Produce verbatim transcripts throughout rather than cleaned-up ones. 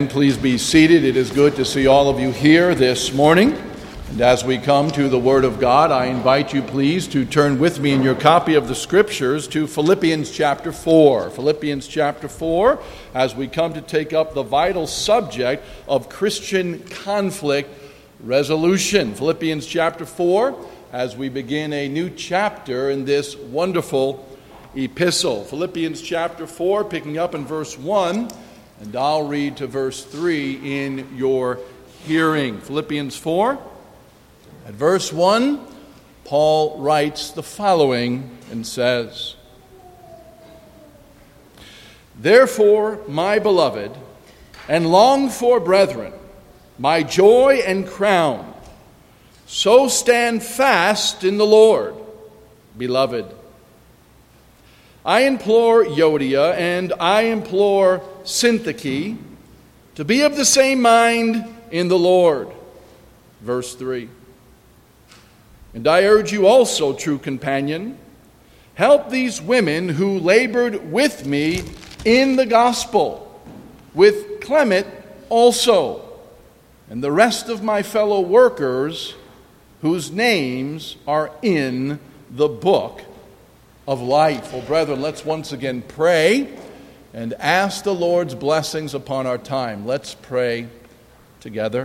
Please be seated. It is good to see all of you here this morning. And as we come to the Word of God, I invite you please to turn with me in your copy of the Scriptures to Philippians chapter four. Philippians chapter four, as we come to take up the vital subject of Christian conflict resolution. Philippians chapter four, as we begin a new chapter in this wonderful epistle. Philippians chapter four, picking up in verse one. And I'll read to verse three in your hearing. Philippians four, at verse one, Paul writes the following and says, "Therefore, my beloved and longed for brethren, my joy and crown, so stand fast in the Lord, beloved. I implore Euodia and I implore Syntyche to be of the same mind in the Lord." Verse three. "And I urge you also, true companion, help these women who labored with me in the gospel, with Clement also, and the rest of my fellow workers whose names are in the book of life." Well, brethren, let's once again pray and ask the Lord's blessings upon our time. Let's pray together.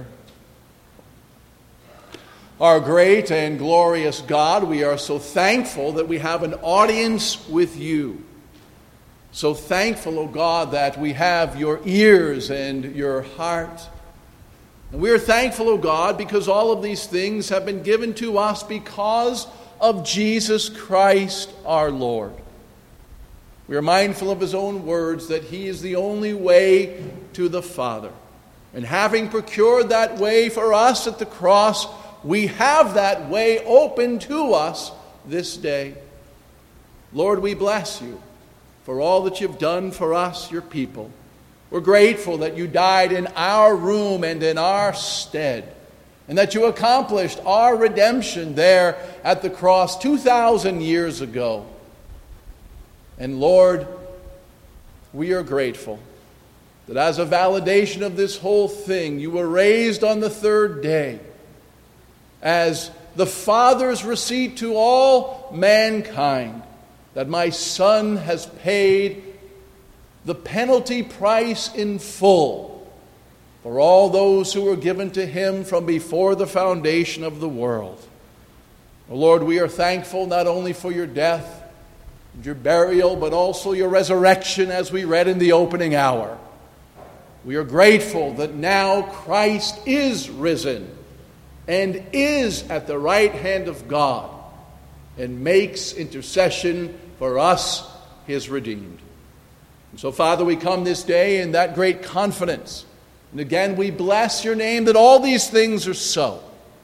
Our great and glorious God, we are so thankful that we have an audience with you. So thankful, O God, that we have your ears and your heart. And we are thankful, O God, because all of these things have been given to us because of Jesus Christ our Lord. We are mindful of his own words that he is the only way to the Father. And having procured that way for us at the cross, we have that way open to us this day. Lord, we bless you for all that you've done for us, your people. We're grateful that you died in our room and in our stead, and that you accomplished our redemption there at the cross two thousand years ago. And Lord, we are grateful that as a validation of this whole thing, you were raised on the third day as the Father's receipt to all mankind, that my Son has paid the penalty price in full for all those who were given to him from before the foundation of the world. Oh Lord, we are thankful not only for your death, your burial, but also your resurrection, as we read in the opening hour. We are grateful that now Christ is risen and is at the right hand of God and makes intercession for us, his redeemed. And so, Father, we come this day in that great confidence. And again, we bless your name that all these things are so.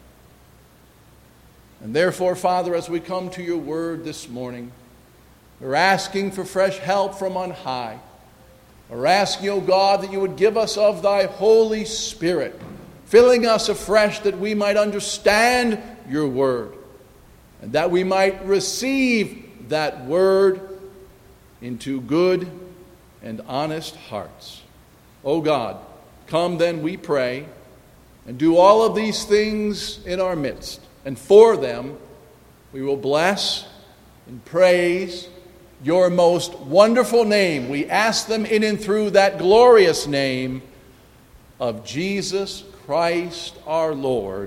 And therefore, Father, as we come to your word this morning, we're asking for fresh help from on high. We're asking, O God, that you would give us of thy Holy Spirit, filling us afresh that we might understand your word, and that we might receive that word into good and honest hearts. O God, come then, we pray, and do all of these things in our midst. And for them, we will bless and praise your most wonderful name. We ask them in and through that glorious name of Jesus Christ our Lord.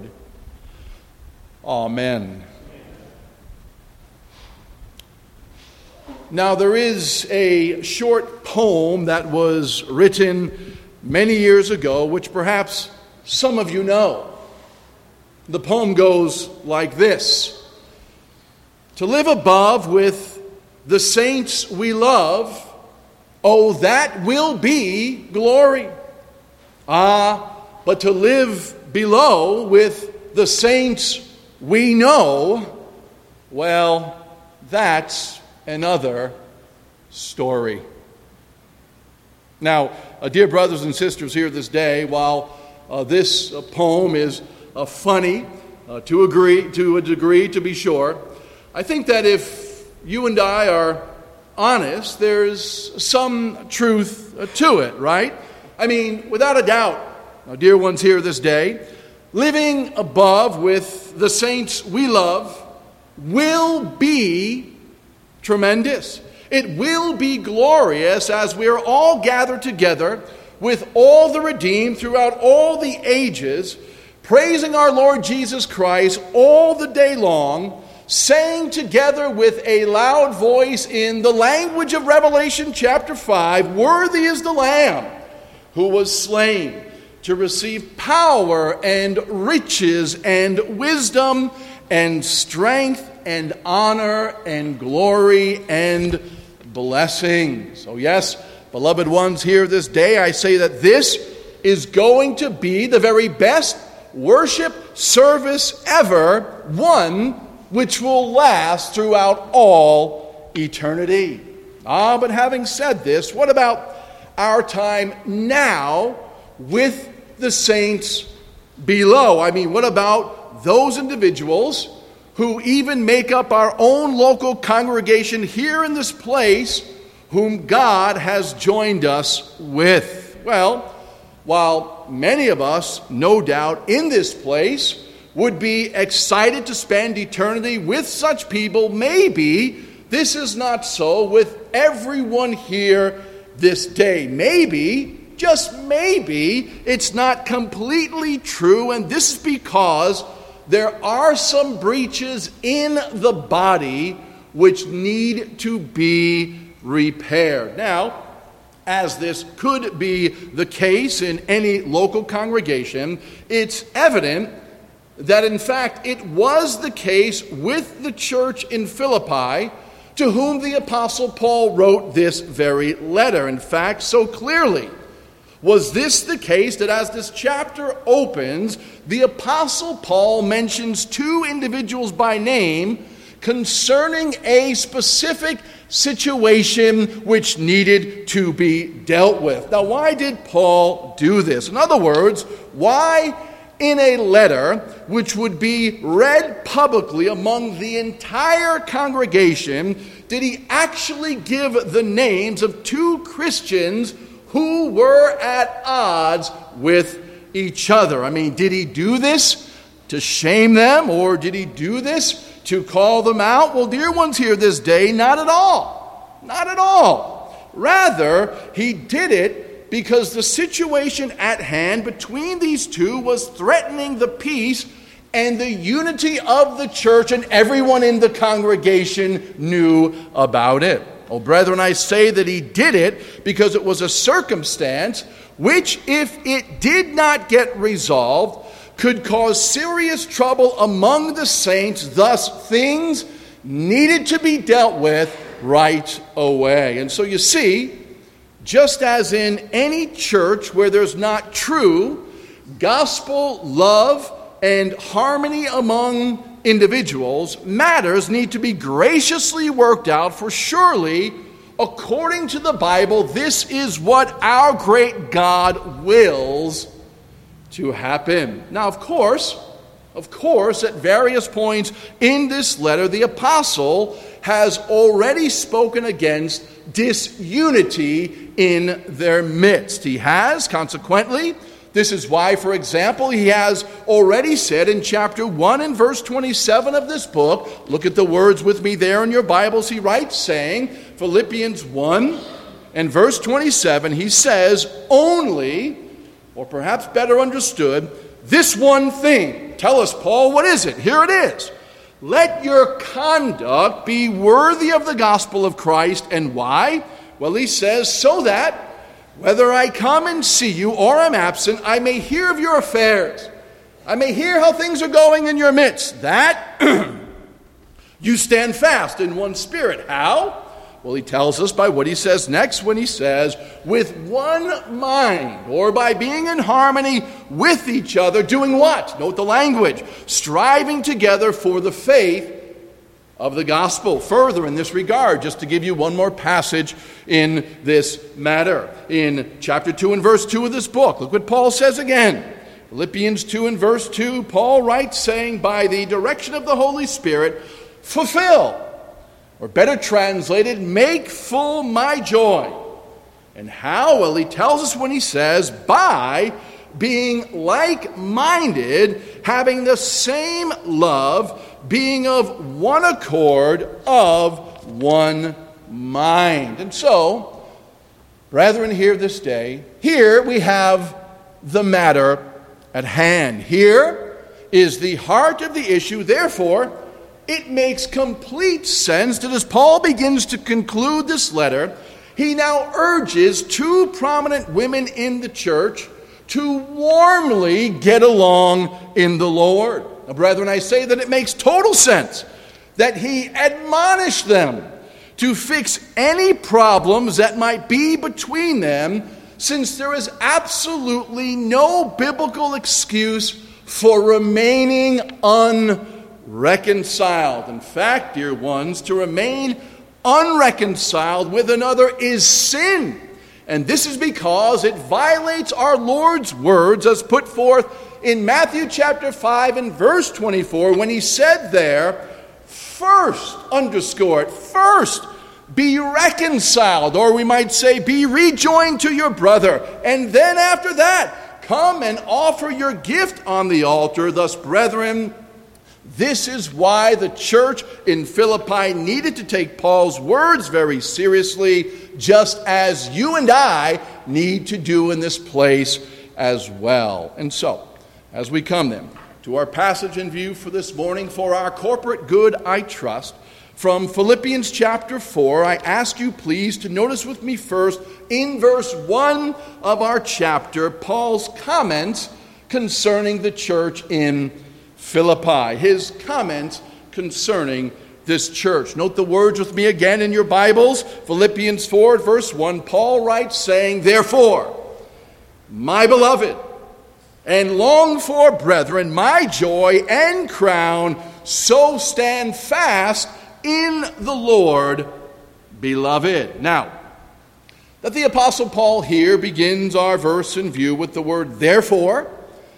Amen. Now, there is a short poem that was written many years ago, which perhaps some of you know. The poem goes like this: "To live above with the saints we love, oh, that will be glory. Ah, but to live below with the saints we know, well, that's another story." Now, uh, dear brothers and sisters here this day, while uh, this uh, poem is uh, funny uh, to agree to a degree, to be sure, I think that if you and I are honest, there's some truth to it, right? I mean, without a doubt, now, dear ones here this day, living above with the saints we love will be tremendous. It will be glorious as we are all gathered together with all the redeemed throughout all the ages, praising our Lord Jesus Christ all the day long, saying together with a loud voice in the language of Revelation chapter five, "Worthy is the Lamb who was slain to receive power and riches and wisdom and strength and honor and glory and blessing." So yes, beloved ones here this day, I say that this is going to be the very best worship service ever, one which will last throughout all eternity. Ah, but having said this, what about our time now with the saints below? I mean, what about those individuals who even make up our own local congregation here in this place, whom God has joined us with? Well, while many of us, no doubt, in this place would be excited to spend eternity with such people, maybe this is not so with everyone here this day. Maybe, just maybe, it's not completely true, and this is because there are some breaches in the body which need to be repaired. Now, as this could be the case in any local congregation, it's evident that in fact it was the case with the church in Philippi, to whom the Apostle Paul wrote this very letter. In fact, so clearly was this the case that as this chapter opens, the Apostle Paul mentions two individuals by name concerning a specific situation which needed to be dealt with. Now, why did Paul do this? In other words, why in a letter which would be read publicly among the entire congregation did he actually give the names of two Christians who were at odds with each other? I mean, did he do this to shame them, or did he do this to call them out? Well, dear ones here this day, not at all. Not at all. Rather, he did it because the situation at hand between these two was threatening the peace and the unity of the church, and everyone in the congregation knew about it. Oh, brethren, I say that he did it because it was a circumstance which, if it did not get resolved, could cause serious trouble among the saints. Thus, things needed to be dealt with right away. And so you see, just as in any church where there's not true gospel love and harmony among individuals, matters need to be graciously worked out, for surely, according to the Bible, this is what our great God wills to happen. Now, of course, of course, at various points in this letter, the apostle has already spoken against disunity in their midst. He has, consequently. This is why, for example, he has already said in chapter one and verse twenty-seven of this book, look at the words with me there in your Bibles, he writes, saying, Philippians one and verse twenty-seven, he says, only, or perhaps better understood, this one thing. Tell us, Paul, what is it? Here it is. Let your conduct be worthy of the gospel of Christ. And why? Well, he says, so that whether I come and see you or am absent, I may hear of your affairs. I may hear how things are going in your midst. That you stand fast in one spirit. How? Well, he tells us by what he says next when he says, with one mind, or by being in harmony with each other, doing what? Note the language. Striving together for the faith of the gospel. Further in this regard, just to give you one more passage in this matter. In chapter two and verse two of this book, look what Paul says again. Philippians two and verse two, Paul writes, saying, by the direction of the Holy Spirit, fulfill, or better translated, make full my joy And how? Well, he tells us when he says, by being like-minded, having the same love, being of one accord, of one mind. And so, brethren, here this day, here we have the matter at hand. Here is the heart of the issue. Therefore, it makes complete sense that as Paul begins to conclude this letter, he now urges two prominent women in the church to warmly get along in the Lord. Now, brethren, I say that it makes total sense that he admonished them to fix any problems that might be between them, since there is absolutely no biblical excuse for remaining unreconciled. In fact, dear ones, to remain unreconciled with another is sin. And this is because it violates our Lord's words as put forth in Matthew chapter five and verse twenty-four, when he said there, first, underscore it, first be reconciled, or we might say be rejoined to your brother, and then after that come and offer your gift on the altar. Thus, brethren, this is why the church in Philippi needed to take Paul's words very seriously, just as you and I need to do in this place as well. And so, as we come then to our passage in view for this morning, for our corporate good, I trust, from Philippians chapter four, I ask you please to notice with me first, in verse one of our chapter, Paul's comments concerning the church in Philippi. His comments concerning this church. Note the words with me again in your Bibles. Philippians four, verse one, Paul writes, saying, therefore, my beloved and longed for brethren, my joy and crown, so stand fast in the Lord, beloved. Now, that the Apostle Paul here begins our verse in view with the word therefore,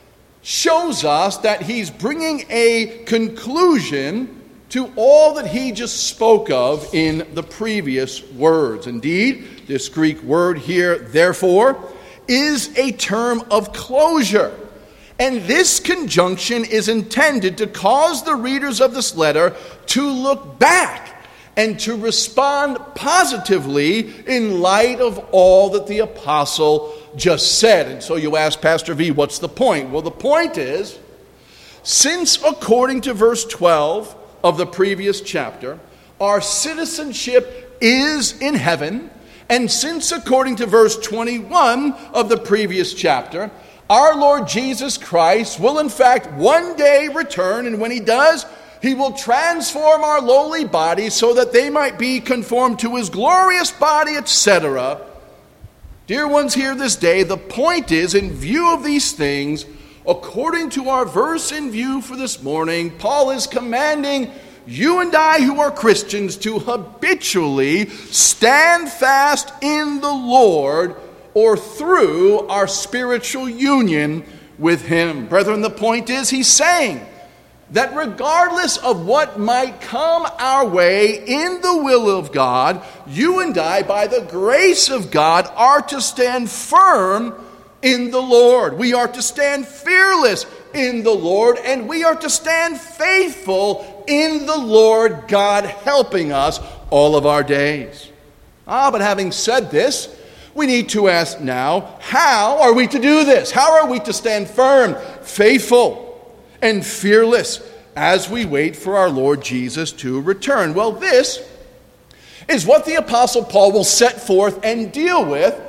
shows us that he's bringing a conclusion to all that he just spoke of in the previous words. Indeed, this Greek word here, therefore, is a term of closure. And this conjunction is intended to cause the readers of this letter to look back and to respond positively in light of all that the apostle just said. And so you ask, Pastor V, what's the point? Well, the point is, since according to verse twelve of the previous chapter, our citizenship is in heaven, and since according to verse twenty-one of the previous chapter, our Lord Jesus Christ will in fact one day return, and when he does, he will transform our lowly bodies so that they might be conformed to his glorious body, et cetera. Dear ones here this day, the point is, in view of these things, according to our verse in view for this morning, Paul is commanding you and I who are Christians to habitually stand fast in the Lord, or through our spiritual union with him. Brethren, the point is, he's saying that regardless of what might come our way in the will of God, you and I, by the grace of God, are to stand firm in the Lord. We are to stand fearless in the Lord, and we are to stand faithful in the Lord, God helping us all of our days. Ah, but having said this, we need to ask now, how are we to do this? How are we to stand firm, faithful, and fearless as we wait for our Lord Jesus to return? Well, this is what the Apostle Paul will set forth and deal with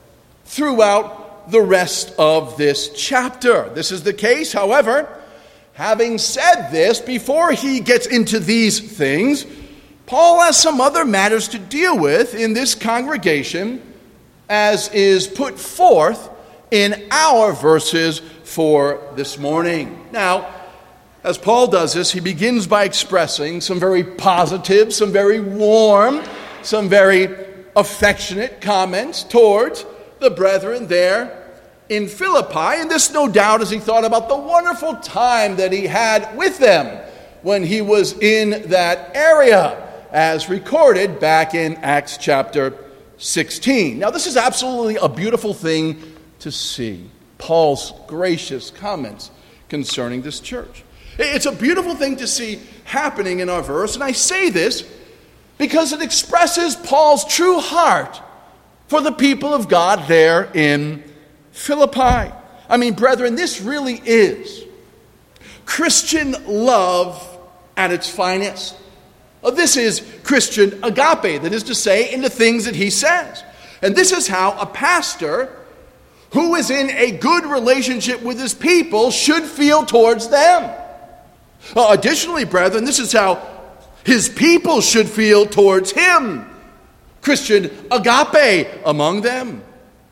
throughout the rest of this chapter. This is the case, however, having said this, before he gets into these things, Paul has some other matters to deal with in this congregation, as is put forth in our verses for this morning. Now, as Paul does this, he begins by expressing some very positive, some very warm, some very affectionate comments towards the brethren there in Philippi. And this, no doubt, as he thought about the wonderful time that he had with them when he was in that area, as recorded back in Acts chapter sixteen. Now, this is absolutely a beautiful thing to see. Paul's gracious comments concerning this church. It's a beautiful thing to see happening in our verse, and I say this because it expresses Paul's true heart for the people of God there in Philippi. I mean, brethren, this really is Christian love at its finest. This is Christian agape, that is to say, in the things that he says. And this is how a pastor who is in a good relationship with his people should feel towards them. Uh, additionally, brethren, this is how his people should feel towards him. Christian agape among them.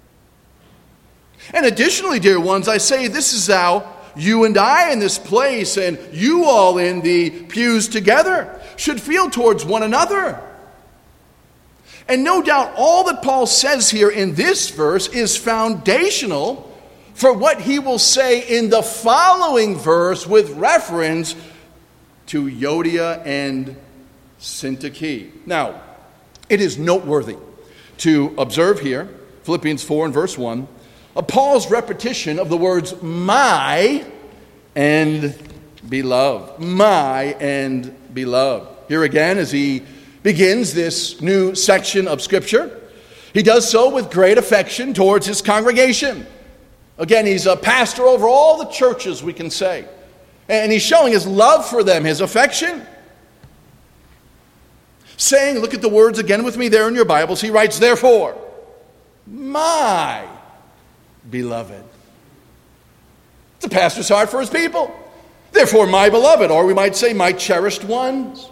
And additionally, dear ones, I say this is how you and I in this place and you all in the pews together should feel towards one another. And no doubt all that Paul says here in this verse is foundational for what he will say in the following verse with reference to Euodia and Syntyche. Now, it is noteworthy to observe here, Philippians four and verse one, Paul's repetition of the words my and beloved. My and beloved. Here again, as he begins this new section of Scripture, he does so with great affection towards his congregation. Again, he's a pastor over all the churches, we can say. And he's showing his love for them, his affection. Saying, look at the words again with me there in your Bibles. He writes, therefore, my beloved. It's a pastor's heart for his people. Therefore, my beloved, or we might say, my cherished ones.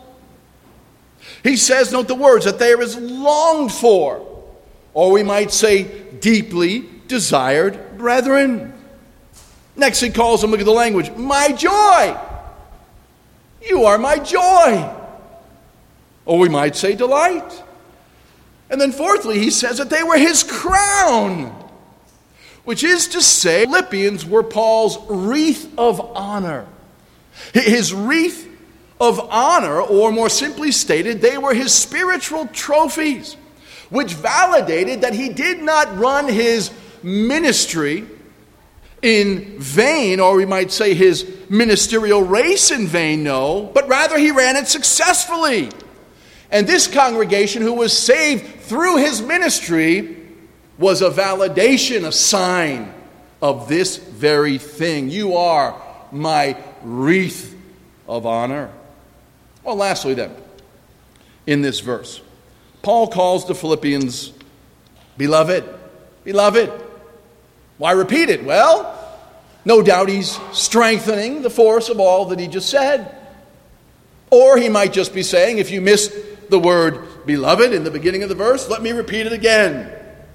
He says, note the words, that there is longed for, or we might say, deeply desired brethren. Next he calls them, look at the language, my joy. You are my joy. Or we might say delight. And then fourthly, he says that they were his crown. Which is to say, Philippians were Paul's wreath of honor. His wreath of honor, or more simply stated, they were his spiritual trophies, which validated that he did not run his ministry in vain, or we might say his ministerial race in vain, no, but rather he ran it successfully. And this congregation who was saved through his ministry was a validation, a sign of this very thing. You are my wreath of honor. Well, lastly then, in this verse, Paul calls the Philippians beloved. Beloved. Why repeat it? Well, no doubt he's strengthening the force of all that he just said. Or he might just be saying, if you missed the word beloved in the beginning of the verse, let me repeat it again.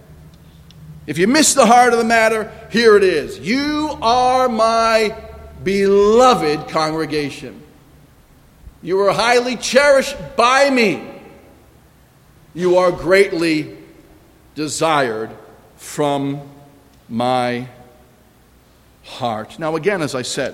If you missed the heart of the matter, here it is. You are my beloved congregation. You are highly cherished by me. You are greatly desired from my heart. Now again, as I said,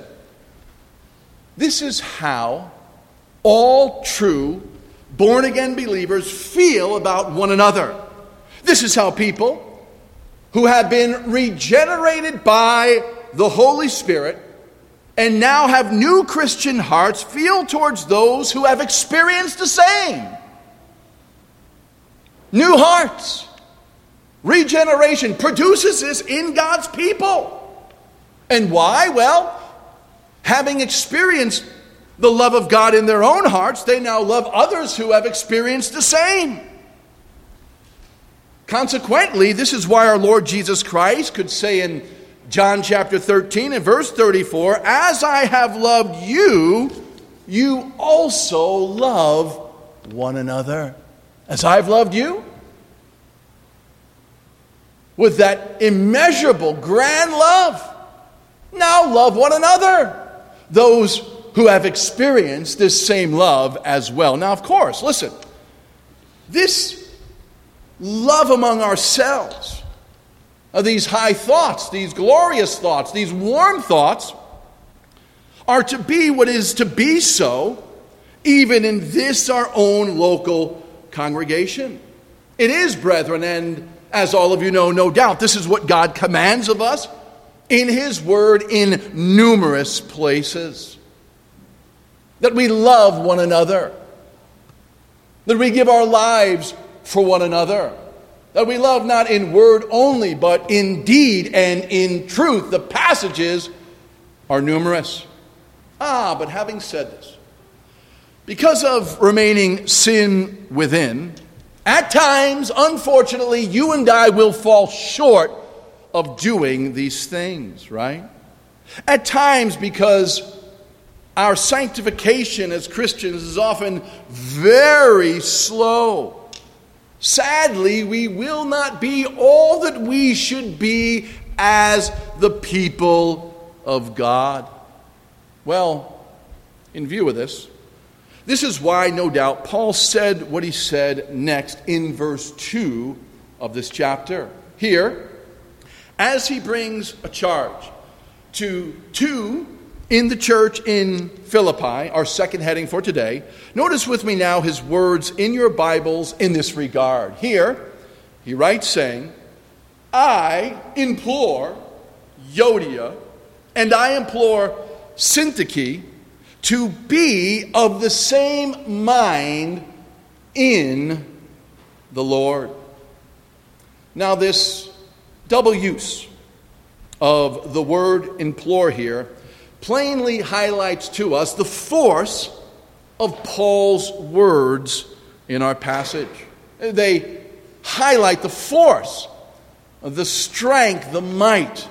this is how all true born-again believers feel about one another. This is how people who have been regenerated by the Holy Spirit and now have new Christian hearts feel towards those who have experienced the same. New hearts. Regeneration produces this in God's people. And why? Well, having experienced the love of God in their own hearts, they now love others who have experienced the same. Consequently, this is why our Lord Jesus Christ could say in John chapter thirteen and verse thirty-four, as I have loved you, you also love one another. As I've loved you. With that immeasurable, grand love. Now love one another. Those who have experienced this same love as well. Now, of course, listen. This love among ourselves, uh, these high thoughts, these glorious thoughts, these warm thoughts, are to be what is to be so, even in this our own local congregation. It is, brethren, and as all of you know, no doubt, this is what God commands of us in His Word in numerous places. That we love one another. That we give our lives for one another. That we love not in word only, but in deed and in truth. The passages are numerous. Ah, but having said this, because of remaining sin within, at times, unfortunately, you and I will fall short of doing these things, right? At times, because our sanctification as Christians is often very slow. Sadly, we will not be all that we should be as the people of God. Well, in view of this, this is why, no doubt, Paul said what he said next in verse two of this chapter. Here, as he brings a charge to two in the church in Philippi, our second heading for today, notice with me now his words in your Bibles in this regard. Here, he writes saying, I implore Euodia and I implore Syntyche to be of the same mind in the Lord. Now, this double use of the word implore here plainly highlights to us the force of Paul's words in our passage. They highlight the force, the strength, the might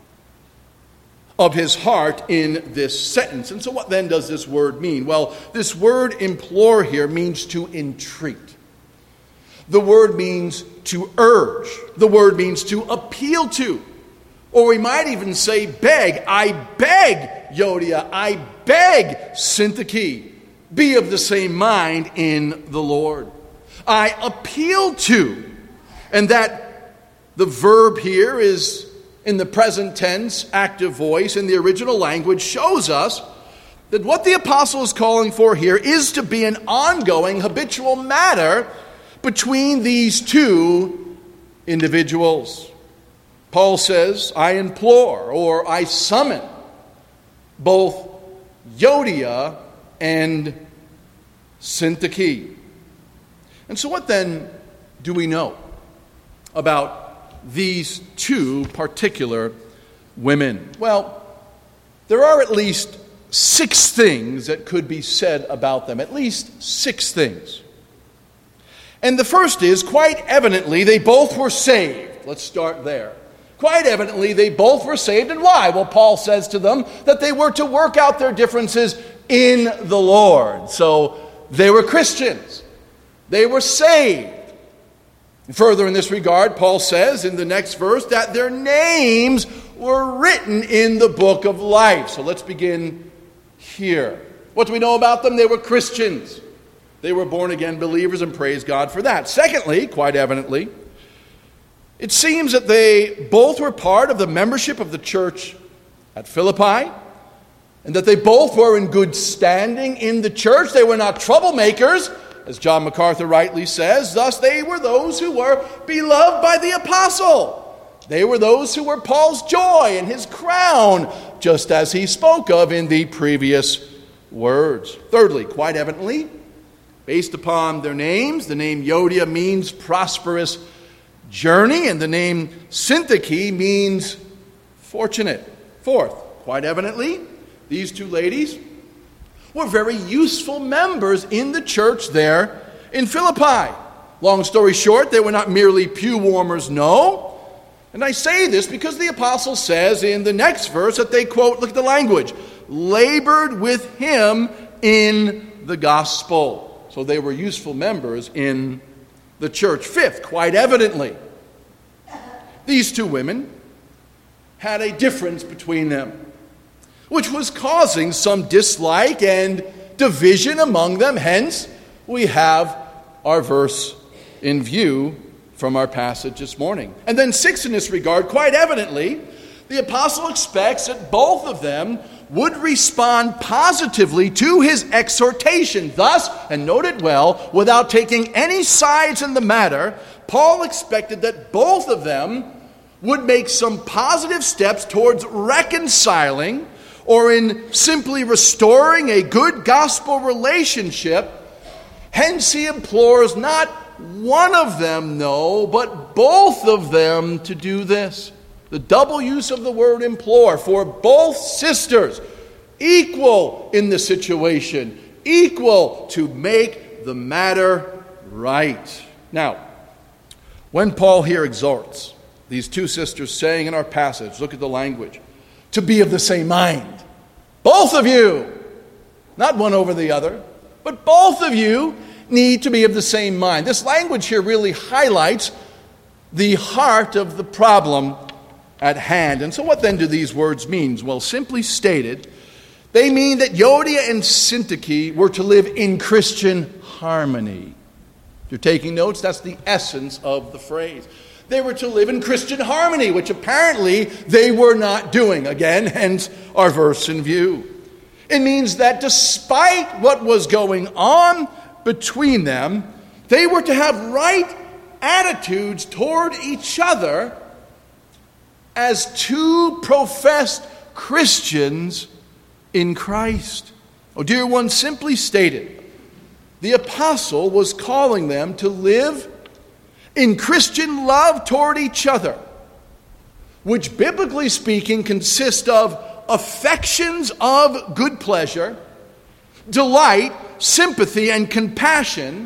of his heart in this sentence. And so what then does this word mean? Well, this word implore here means to entreat. The word means to urge. The word means to appeal to. Or we might even say beg. I beg, Euodia, I beg, Syntyche, be of the same mind in the Lord. I appeal to. And that the verb here is in the present tense, active voice, in the original language, shows us that what the apostle is calling for here is to be an ongoing, habitual matter between these two individuals. Paul says, I implore or I summon both Euodia and Syntyche. And so what then do we know about these two particular women? Well, there are at least six things that could be said about them. At least six things. And the first is, quite evidently, they both were saved. Let's start there. Quite evidently, they both were saved. And why? Well, Paul says to them that they were to work out their differences in the Lord. So they were Christians. They were saved. Further in this regard, Paul says in the next verse that their names were written in the book of life. So let's begin here. What do we know about them? They were Christians. They were born-again believers, and praise God for that. Secondly, quite evidently, it seems that they both were part of the membership of the church at Philippi, and that they both were in good standing in the church. They were not troublemakers, as John MacArthur rightly says. Thus, they were those who were beloved by the apostle. They were those who were Paul's joy and his crown, just as he spoke of in the previous words. Thirdly, quite evidently, based upon their names, the name Euodia means prosperous journey, and the name Syntyche means fortunate. Fourth, quite evidently, these two ladies were very useful members in the church there in Philippi. Long story short, they were not merely pew warmers, no. And I say this because the apostle says in the next verse that they, quote, look at the language, labored with him in the gospel. So they were useful members in the church. Fifth, quite evidently, these two women had a difference between them, which was causing some dislike and division among them. Hence, we have our verse in view from our passage this morning. And then sixth in this regard, quite evidently, the apostle expects that both of them would respond positively to his exhortation. Thus, and note it well, without taking any sides in the matter, Paul expected that both of them would make some positive steps towards reconciling or in simply restoring a good gospel relationship. Hence he implores not one of them, no, but both of them to do this. The double use of the word implore, for both sisters, equal in the situation, equal to make the matter right. Now, when Paul here exhorts these two sisters, saying in our passage, look at the language, to be of the same mind. Both of you, not one over the other, but both of you need to be of the same mind. This language here really highlights the heart of the problem at hand. And so what then do these words mean? Well, simply stated, they mean that Euodia and Syntyche were to live in Christian harmony. If you're taking notes, that's the essence of the phrase. They were to live in Christian harmony, which apparently they were not doing. Again, hence our verse in view. It means that despite what was going on between them, they were to have right attitudes toward each other as two professed Christians in Christ. Oh, dear one, simply stated, the apostle was calling them to live in Christian love toward each other, which biblically speaking consists of affections of good pleasure, delight, sympathy, and compassion,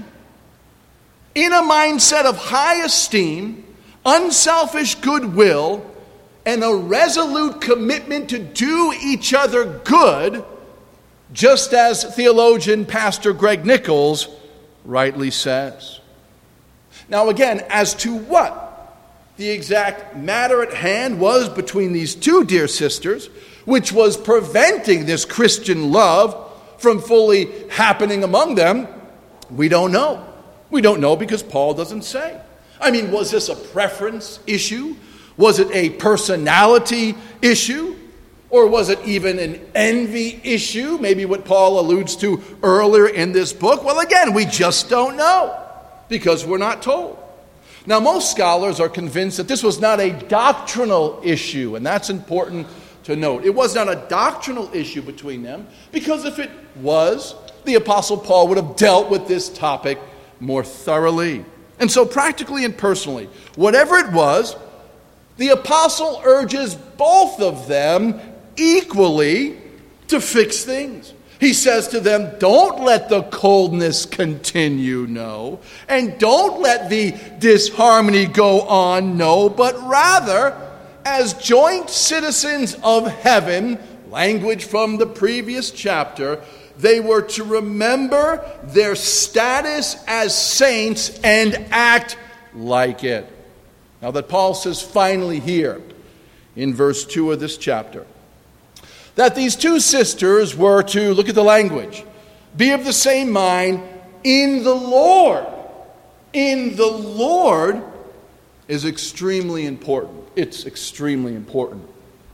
in a mindset of high esteem, unselfish goodwill, and a resolute commitment to do each other good, just as theologian Pastor Greg Nichols rightly says. Now again, as to what the exact matter at hand was between these two dear sisters, which was preventing this Christian love from fully happening among them, we don't know. We don't know because Paul doesn't say. I mean, was this a preference issue? Was it a personality issue? Or was it even an envy issue? Maybe what Paul alludes to earlier in this book. Well, again, we just don't know because we're not told. Now, most scholars are convinced that this was not a doctrinal issue, and that's important to note. It was not a doctrinal issue between them, because if it was, the Apostle Paul would have dealt with this topic more thoroughly. And so practically and personally, whatever it was, the Apostle urges both of them equally to fix things. He says to them, don't let the coldness continue, no. And don't let the disharmony go on, no. But rather, as joint citizens of heaven, language from the previous chapter, they were to remember their status as saints and act like it. Now that Paul says finally here in verse two of this chapter, that these two sisters were to, look at the language, be of the same mind in the Lord. In the Lord is extremely important. It's extremely important.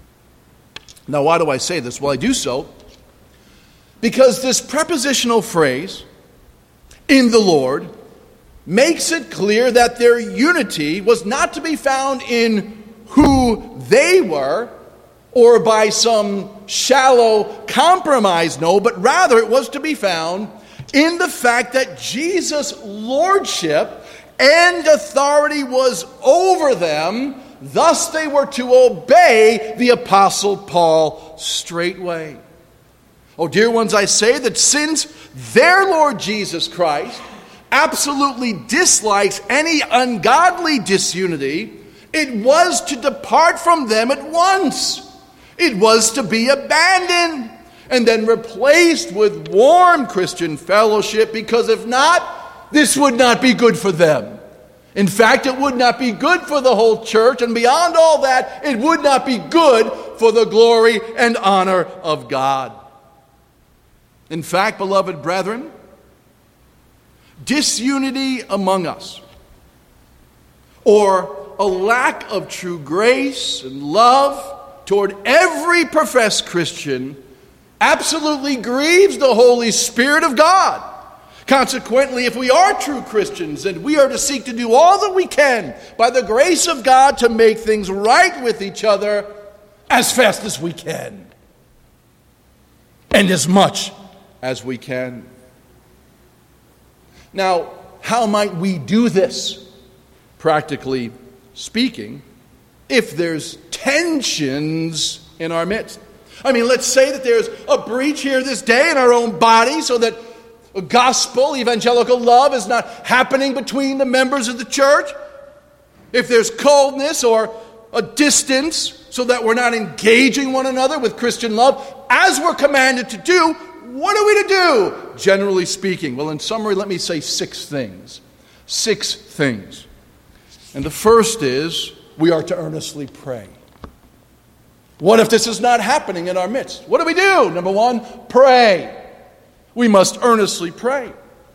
Now, why do I say this? Well, I do so because this prepositional phrase, in the Lord, makes it clear that their unity was not to be found in who they were or by some shallow compromise, no, but rather it was to be found in the fact that Jesus' lordship and authority was over them. Thus they were to obey the Apostle Paul straightway. Oh, dear ones, I say that since their Lord Jesus Christ absolutely dislikes any ungodly disunity, it was to depart from them at once. It was to be abandoned and then replaced with warm Christian fellowship, because if not, this would not be good for them. In fact, it would not be good for the whole church, and beyond all that, it would not be good for the glory and honor of God. In fact, beloved brethren, disunity among us, or a lack of true grace and love toward every professed Christian, absolutely grieves the Holy Spirit of God. Consequently, if we are true Christians, then we are to seek to do all that we can by the grace of God to make things right with each other as fast as we can and as much as we can. Now, how might we do this, practically speaking, if there's tensions in our midst? I mean, let's say that there's a breach here this day in our own body so that gospel, evangelical love is not happening between the members of the church. If there's coldness or a distance so that we're not engaging one another with Christian love, as we're commanded to do, what are we to do, generally speaking? Well, in summary, let me say six things. Six things. And the first is, we are to earnestly pray. What if this is not happening in our midst? What do we do? Number one, pray. We must earnestly pray.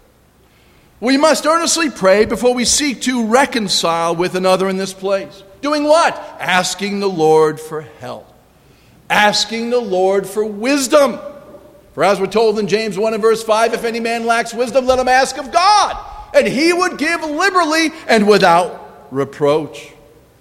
We must earnestly pray before we seek to reconcile with another in this place. Doing what? Asking the Lord for help. Asking the Lord for wisdom. For as we're told in James one and verse five, if any man lacks wisdom, let him ask of God, and he would give liberally and without reproach.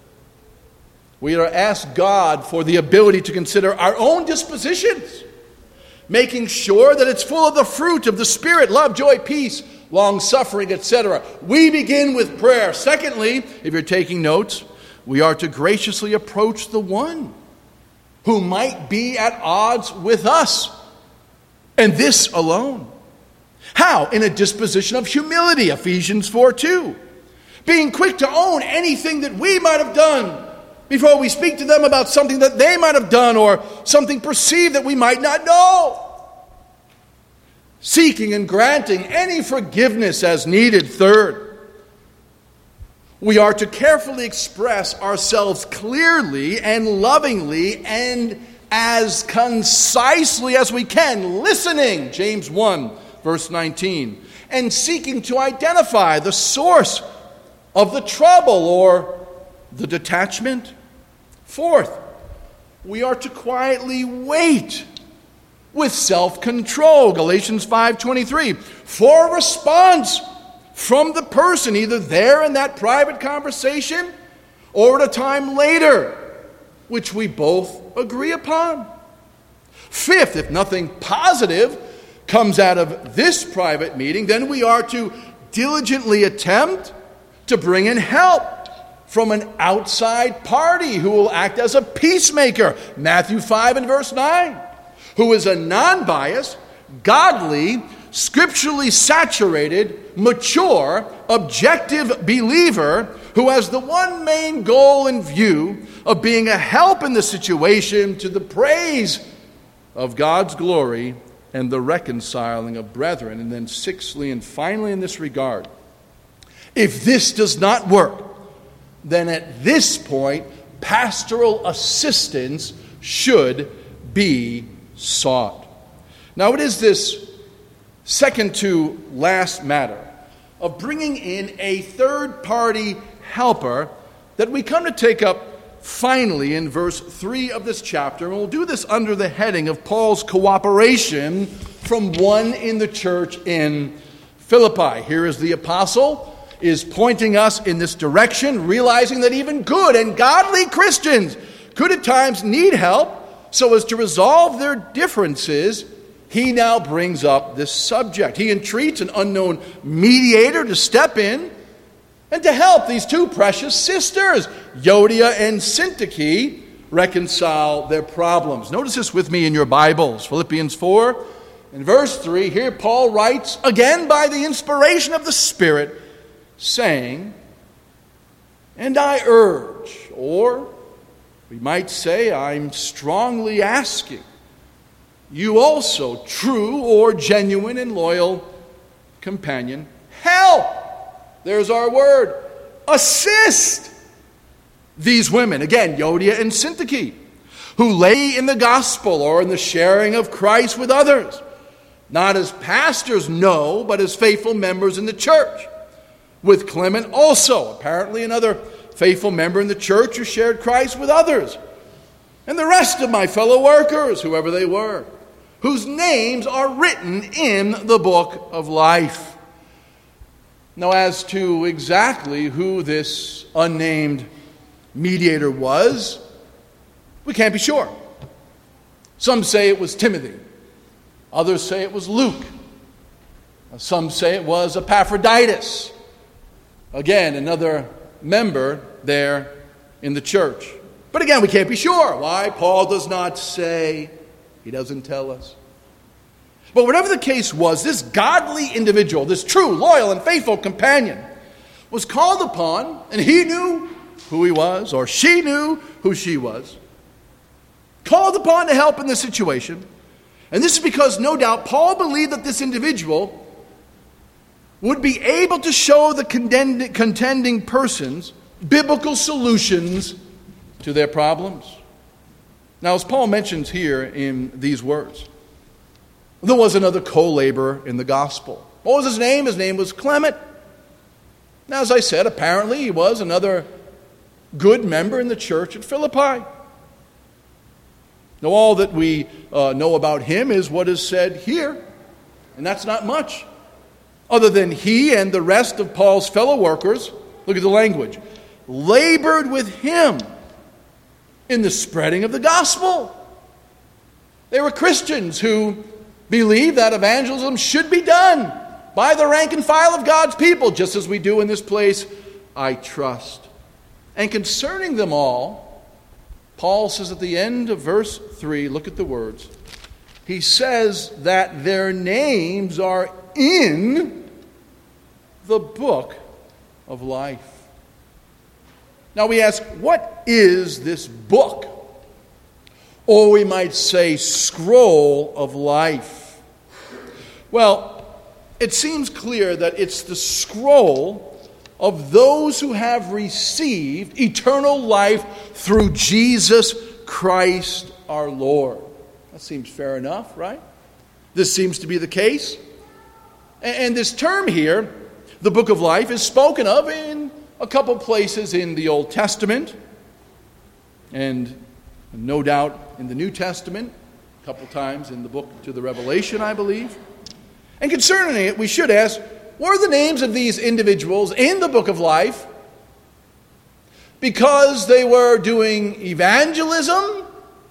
We are to ask God for the ability to consider our own dispositions, making sure that it's full of the fruit of the Spirit, love, joy, peace, long-suffering, et cetera. We begin with prayer. Secondly, if you're taking notes, we are to graciously approach the one who might be at odds with us, and this alone. How? In a disposition of humility, Ephesians four two. Being quick to own anything that we might have done before we speak to them about something that they might have done or something perceived that we might not know. Seeking and granting any forgiveness as needed. Third, we are to carefully express ourselves clearly and lovingly and as concisely as we can, listening, James one, verse nineteen, and seeking to identify the source of the trouble or the detachment. Fourth, we are to quietly wait with self-control, Galatians five twenty-three, for a response from the person, either there in that private conversation or at a time later, which we both agree upon. Fifth, if nothing positive comes out of this private meeting, then we are to diligently attempt to bring in help from an outside party who will act as a peacemaker, Matthew five and verse nine, who is a non-biased, godly, scripturally saturated, mature, objective believer who has the one main goal in view of being a help in the situation to the praise of God's glory and the reconciling of brethren. And then sixthly and finally in this regard, if this does not work, then at this point, pastoral assistance should be sought. Now, it is this second to last matter of bringing in a third-party helper that we come to take up finally in verse three of this chapter. And we'll do this under the heading of Paul's cooperation from one in the church in Philippi. Here is the apostle is pointing us in this direction, realizing that even good and godly Christians could at times need help so as to resolve their differences. He now brings up this subject. He entreats an unknown mediator to step in and to help these two precious sisters, Euodia and Syntyche, reconcile their problems. Notice this with me in your Bibles. Philippians four and verse three. Here Paul writes, again by the inspiration of the Spirit, saying, and I urge, or we might say I'm strongly asking, you also, true or genuine and loyal companion, help, there's our word, assist these women, again, Euodia and Syntyche, who lay in the gospel or in the sharing of Christ with others, not as pastors, no, but as faithful members in the church. With Clement also, apparently another faithful member in the church who shared Christ with others. And the rest of my fellow workers, whoever they were, whose names are written in the book of life. Now, as to exactly who this unnamed mediator was, we can't be sure. Some say it was Timothy. Others say it was Luke. Some say it was Epaphroditus. Again, another member there in the church. But again, we can't be sure. Why? Paul does not say. He doesn't tell us. But whatever the case was, this godly individual, this true, loyal, and faithful companion, was called upon, and he knew who he was, or she knew who she was, called upon to help in this situation. And this is because, no doubt, Paul believed that this individual would be able to show the contending persons biblical solutions to their problems. Now, as Paul mentions here in these words, there was another co-laborer in the gospel. What was his name? His name was Clement. Now, as I said, apparently he was another good member in the church at Philippi. Now, all that we uh, know about him is what is said here, and that's not much. Other than he and the rest of Paul's fellow workers, look at the language, labored with him in the spreading of the gospel. They were Christians who believed that evangelism should be done by the rank and file of God's people, just as we do in this place, I trust. And concerning them all, Paul says at the end of verse three, look at the words, he says that their names are in the book of life. Now we ask, what is this book? Or we might say scroll of life. Well, it seems clear that it's the scroll of those who have received eternal life through Jesus Christ our Lord. That seems fair enough, right? This seems to be the case. And this term here, the book of life, is spoken of in a couple places in the Old Testament, and no doubt in the New Testament, a couple times in the book to the Revelation, I believe. And concerning it, we should ask, were the names of these individuals in the book of life because they were doing evangelism,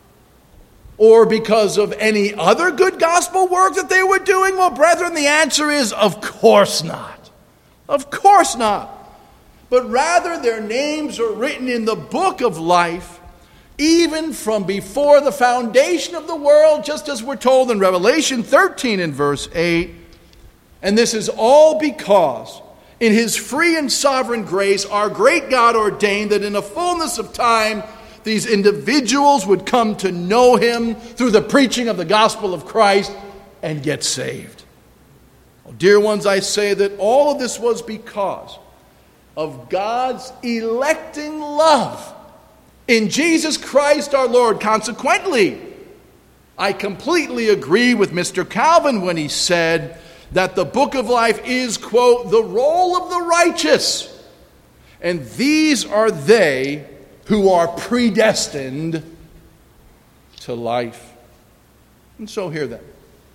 or because of any other good gospel work that they were doing? Well, brethren, the answer is, of course not. Of course not. But rather, their names are written in the book of life, even from before the foundation of the world, just as we're told in Revelation thirteen and verse eight. And this is all because, in his free and sovereign grace, our great God ordained that in the fullness of time, these individuals would come to know him through the preaching of the gospel of Christ and get saved. Oh, dear ones, I say that all of this was because of God's electing love in Jesus Christ our Lord. Consequently, I completely agree with Mister Calvin when he said that the book of life is, quote, the roll of the righteous. And these are they who are predestined to life. And so here then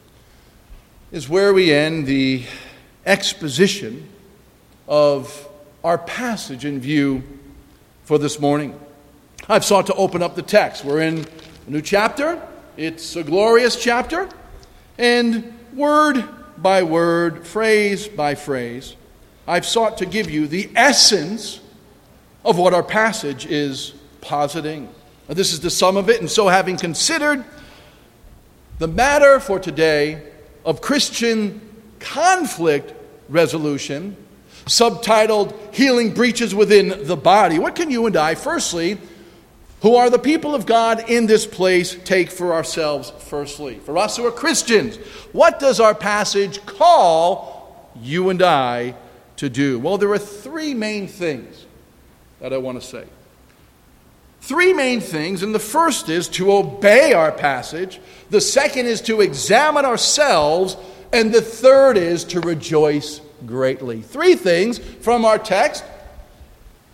is where we end the exposition of our passage in view for this morning. I've sought to open up the text. We're in a new chapter. It's a glorious chapter. And word by word, phrase by phrase, I've sought to give you the essence of what our passage is positing. Now, this is the sum of it, and so having considered the matter for today of Christian conflict resolution, subtitled Healing Breaches Within the Body, what can you and I, firstly, who are the people of God in this place, take for ourselves firstly? For us who are Christians, what does our passage call you and I to do? Well, there are three main things that I want to say. Three main things, and the first is to obey our passage, the second is to examine ourselves, and the third is to rejoice greatly. Three things from our text.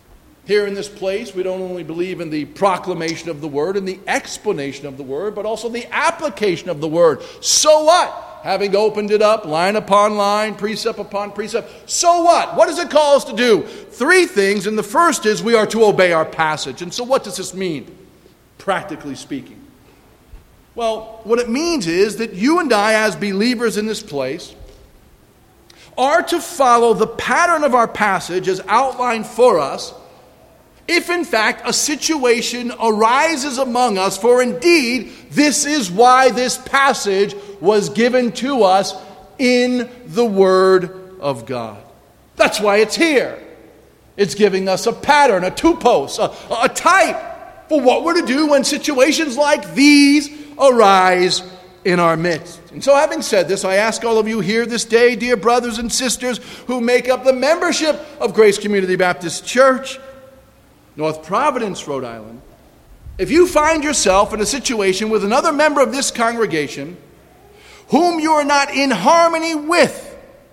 Here in this place, we don't only believe in the proclamation of the word and the explanation of the word, but also the application of the word. So what? Having opened it up, line upon line, precept upon precept. So what? What does it call us to do? Three things, and the first is we are to obey our passage. And so what does this mean, practically speaking? Well, what it means is that you and I, as believers in this place, are to follow the pattern of our passage as outlined for us, if in fact a situation arises among us, for indeed this is why this passage was given to us in the Word of God. That's why it's here. It's giving us a pattern, a tupos, a, a type for what we're to do when situations like these arise in our midst. And so having said this, I ask all of you here this day, dear brothers and sisters who make up the membership of Grace Community Baptist Church, North Providence, Rhode Island, if you find yourself in a situation with another member of this congregation whom you are not in harmony with,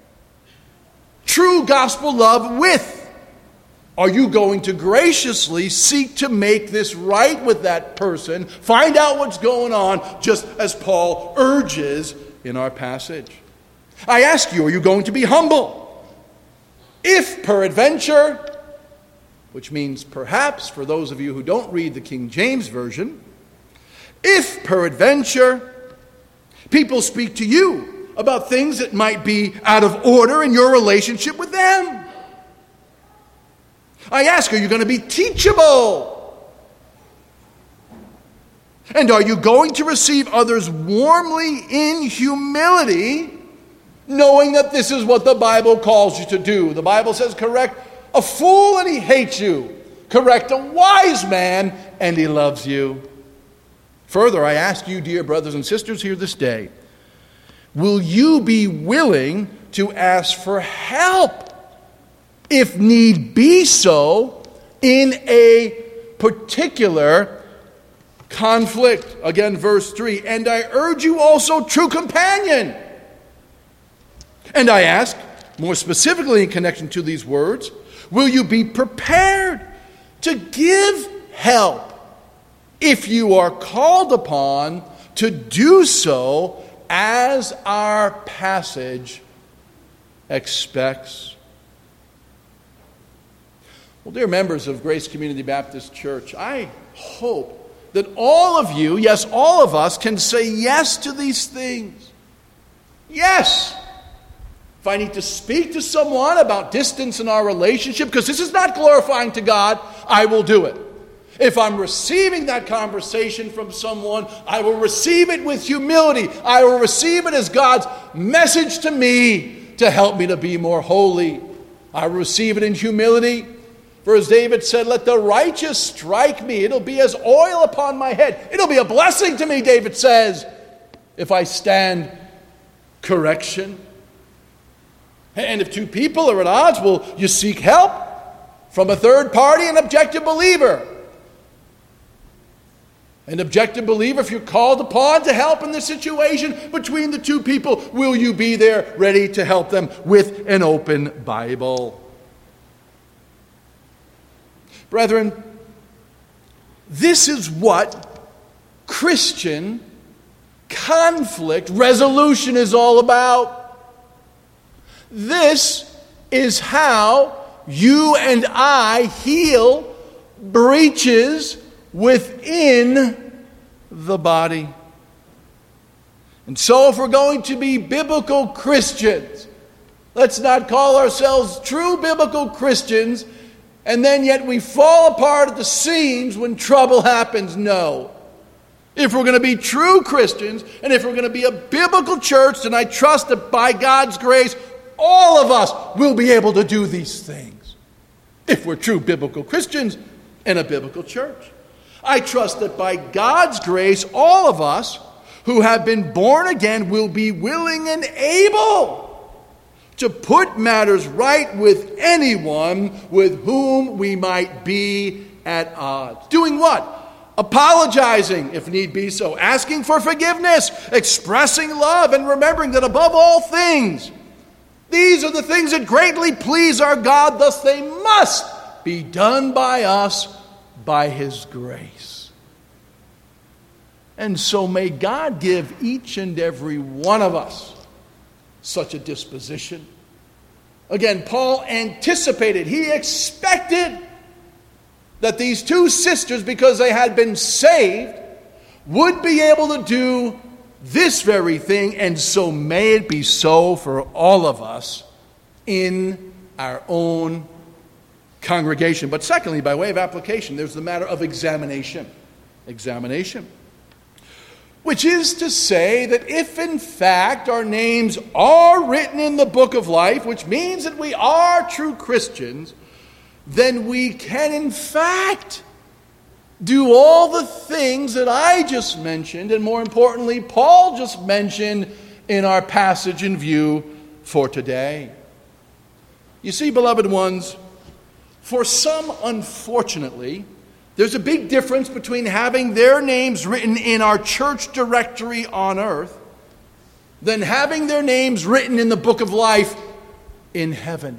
true gospel love with, are you going to graciously seek to make this right with that person, find out what's going on, just as Paul urges in our passage? I ask you, are you going to be humble? If peradventure, which means perhaps for those of you who don't read the King James Version, if peradventure people speak to you about things that might be out of order in your relationship with them, I ask, are you going to be teachable? And are you going to receive others warmly in humility, knowing that this is what the Bible calls you to do? The Bible says, correct a fool and he hates you. Correct a wise man and he loves you. Further, I ask you, dear brothers and sisters here this day, will you be willing to ask for help, if need be so, in a particular conflict? Again, verse three, and I urge you also, true companion. And I ask, more specifically in connection to these words, will you be prepared to give help if you are called upon to do so as our passage expects? Well, dear members of Grace Community Baptist Church, I hope that all of you, yes, all of us, can say yes to these things. Yes. If I need to speak to someone about distance in our relationship, because this is not glorifying to God, I will do it. If I'm receiving that conversation from someone, I will receive it with humility. I will receive it as God's message to me to help me to be more holy. I will receive it in humility. For as David said, let the righteous strike me. It'll be as oil upon my head. It'll be a blessing to me, David says, if I stand correction. And if two people are at odds, will you seek help from a third party, an objective believer? An objective believer, if you're called upon to help in this situation between the two people, will you be there ready to help them with an open Bible? Brethren, this is what Christian conflict resolution is all about. This is how you and I heal breaches within the body. And so if we're going to be biblical Christians, let's not call ourselves true biblical Christians and then yet we fall apart at the seams when trouble happens. No. If we're going to be true Christians, and if we're going to be a biblical church, then I trust that by God's grace, all of us will be able to do these things. If we're true biblical Christians in a biblical church. I trust that by God's grace, all of us who have been born again will be willing and able to put matters right with anyone with whom we might be at odds. Doing what? Apologizing, if need be so. Asking for forgiveness. Expressing love. And remembering that above all things, these are the things that greatly please our God. Thus they must be done by us by His grace. And so may God give each and every one of us such a disposition. Again, Paul anticipated, he expected that these two sisters, because they had been saved, would be able to do this very thing, and so may it be so for all of us in our own congregation. But secondly, by way of application, there's the matter of examination. Examination. Which is to say that if in fact our names are written in the book of life, which means that we are true Christians, then we can in fact do all the things that I just mentioned, and more importantly, Paul just mentioned in our passage in view for today. You see, beloved ones, for some, unfortunately, there's a big difference between having their names written in our church directory on earth than having their names written in the book of life in heaven.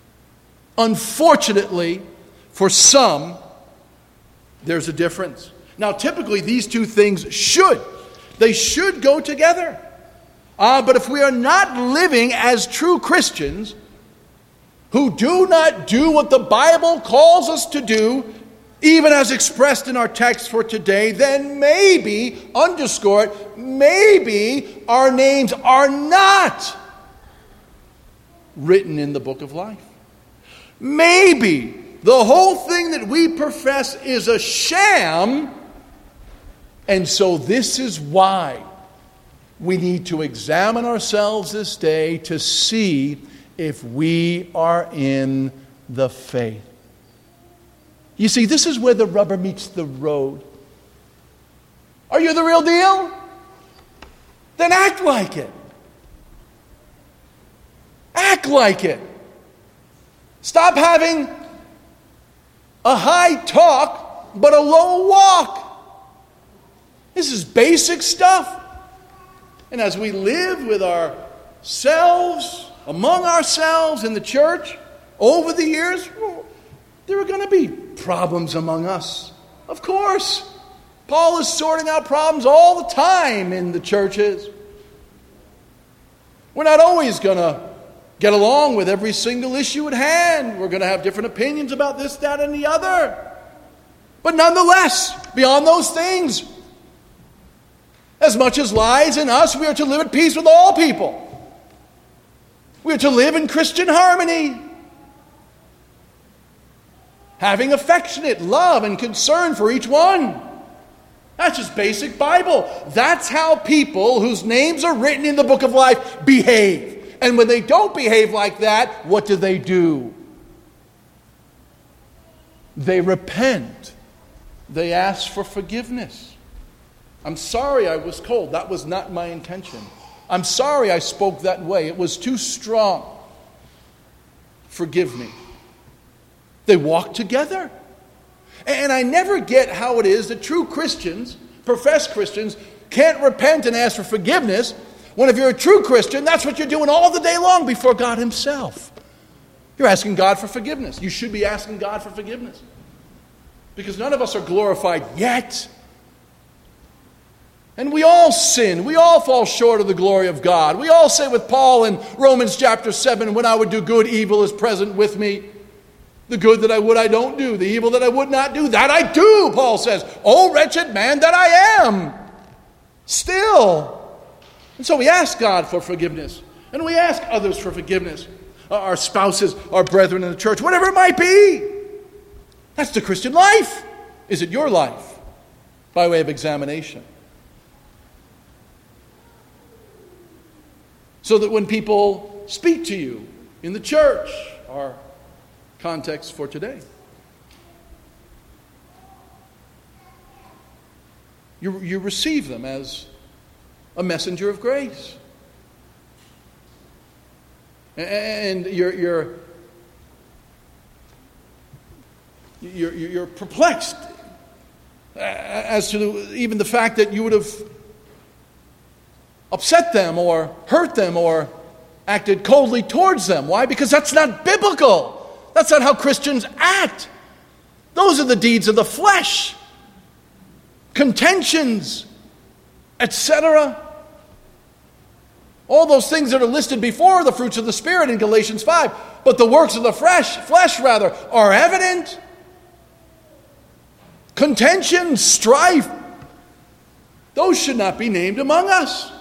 Unfortunately, for some, there's a difference. Now, typically, these two things should. They should go together. Uh, but if we are not living as true Christians who do not do what the Bible calls us to do, even as expressed in our text for today, then maybe, underscore it, maybe our names are not written in the book of life. Maybe the whole thing that we profess is a sham, and so this is why we need to examine ourselves this day to see if we are in the faith. You see, this is where the rubber meets the road. Are you the real deal? Then act like it. Act like it. Stop having a high talk, but a low walk. This is basic stuff. And as we live with ourselves, among ourselves in the church, over the years, well, there are going to be problems among us. Of course. Paul is sorting out problems all the time in the churches. We're not always going to get along with every single issue at hand. We're going to have different opinions about this, that, and the other. But nonetheless, beyond those things, as much as lies in us, we are to live at peace with all people. We are to live in Christian harmony, having affectionate love and concern for each one. That's just basic Bible. That's how people whose names are written in the book of life behave. And when they don't behave like that, what do they do? They repent. They ask for forgiveness. I'm sorry I was cold. That was not my intention. I'm sorry I spoke that way. It was too strong. Forgive me. They walk together. And I never get how it is that true Christians, professed Christians, can't repent and ask for forgiveness when if you're a true Christian, that's what you're doing all the day long before God Himself. You're asking God for forgiveness. You should be asking God for forgiveness. Because none of us are glorified yet. And we all sin. We all fall short of the glory of God. We all say with Paul in Romans chapter seven, when I would do good, evil is present with me. The good that I would, I don't do. The evil that I would not do, that I do, Paul says. Oh, wretched man that I am. Still. And so we ask God for forgiveness. And we ask others for forgiveness. Our spouses, our brethren in the church, whatever it might be. That's the Christian life. Is it your life? By way of examination. So that when people speak to you in the church, our context for today, you, you receive them as a messenger of grace. And you're, you're, you're, you're perplexed as to even the fact that you would have upset them or hurt them or acted coldly towards them. Why? Because that's not biblical. That's not how Christians act. Those are the deeds of the flesh. Contentions, et cetera. All those things that are listed before the fruits of the Spirit in Galatians five. But the works of the flesh, flesh rather, are evident. Contention, strife, those should not be named among us.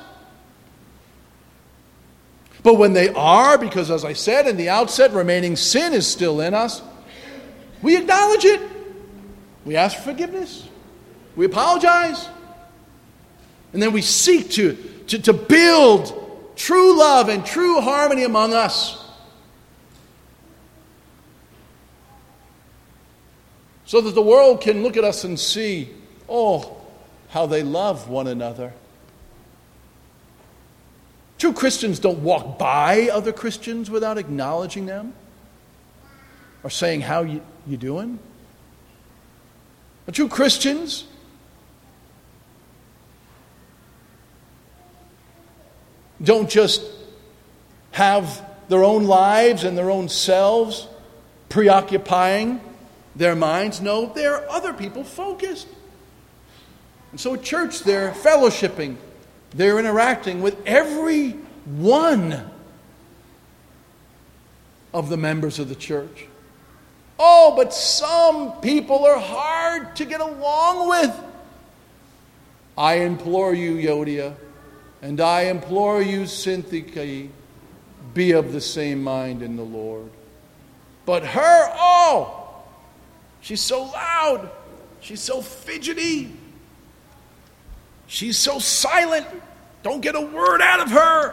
But when they are, because as I said in the outset, remaining sin is still in us, we acknowledge it. We ask for forgiveness. We apologize. And then we seek to, to, to build true love and true harmony among us. So that the world can look at us and see, oh, how they love one another. True Christians don't walk by other Christians without acknowledging them or saying, how you, you doing? But true Christians don't just have their own lives and their own selves preoccupying their minds. No, they're other people focused. And so at church, they're fellowshipping. They're interacting with every one of the members of the church. Oh, but some people are hard to get along with. I implore you, Yodia, and I implore you, Syntyche, be of the same mind in the Lord. But her, oh, she's so loud. She's so fidgety. She's so silent. Don't get a word out of her.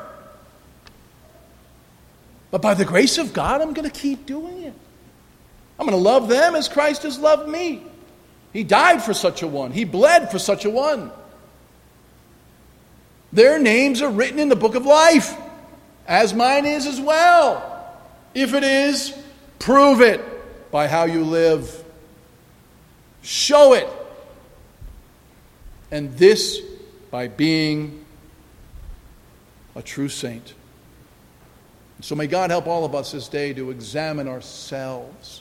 But by the grace of God, I'm going to keep doing it. I'm going to love them as Christ has loved me. He died for such a one. He bled for such a one. Their names are written in the book of life, as mine is as well. If it is, prove it by how you live. Show it. And this by being a true saint. So may God help all of us this day to examine ourselves,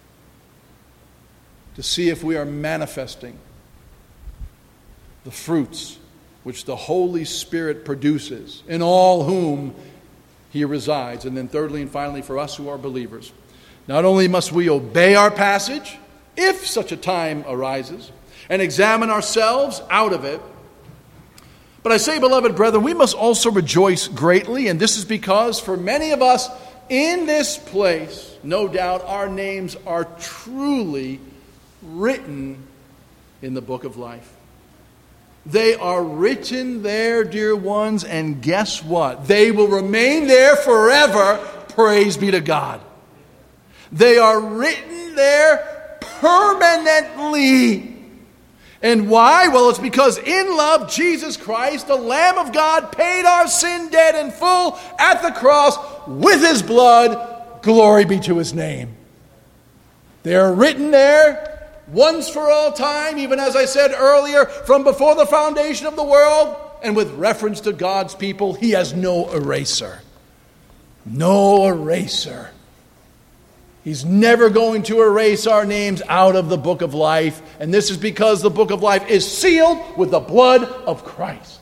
to see if we are manifesting the fruits which the Holy Spirit produces in all whom He resides. And then thirdly and finally, for us who are believers, not only must we obey our passage, if such a time arises, and examine ourselves out of it, but I say, beloved brethren, we must also rejoice greatly, and this is because for many of us in this place, no doubt our names are truly written in the book of life. They are written there, dear ones, and guess what? They will remain there forever, praise be to God. They are written there permanently. And why? Well, it's because in love, Jesus Christ, the Lamb of God, paid our sin debt in full at the cross with His blood. Glory be to His name. They are written there once for all time, even as I said earlier, from before the foundation of the world. And with reference to God's people, He has no eraser. No eraser. He's never going to erase our names out of the book of life. And this is because the book of life is sealed with the blood of Christ.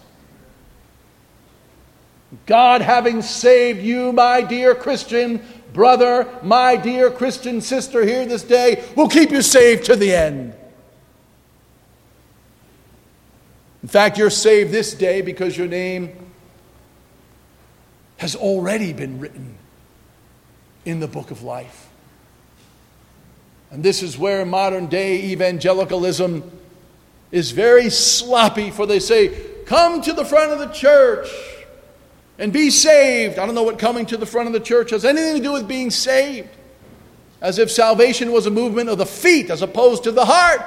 God, having saved you, my dear Christian brother, my dear Christian sister here this day, will keep you saved to the end. In fact, you're saved this day because your name has already been written in the book of life. And this is where modern day evangelicalism is very sloppy, for they say, come to the front of the church and be saved. I don't know what coming to the front of the church has anything to do with being saved. As if salvation was a movement of the feet as opposed to the heart.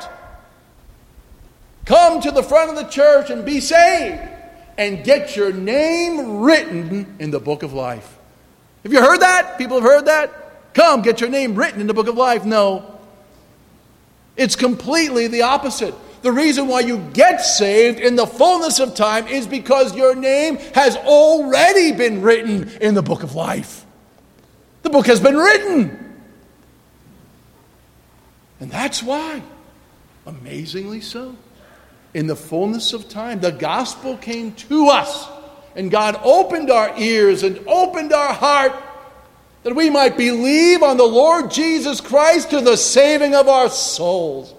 Come to the front of the church and be saved and get your name written in the book of life. Have you heard that? People have heard that? Come, get your name written in the book of life. No. It's completely the opposite. The reason why you get saved in the fullness of time is because your name has already been written in the book of life. The book has been written. And that's why, amazingly so, in the fullness of time, the gospel came to us. And God opened our ears and opened our heart that we might believe on the Lord Jesus Christ to the saving of our souls.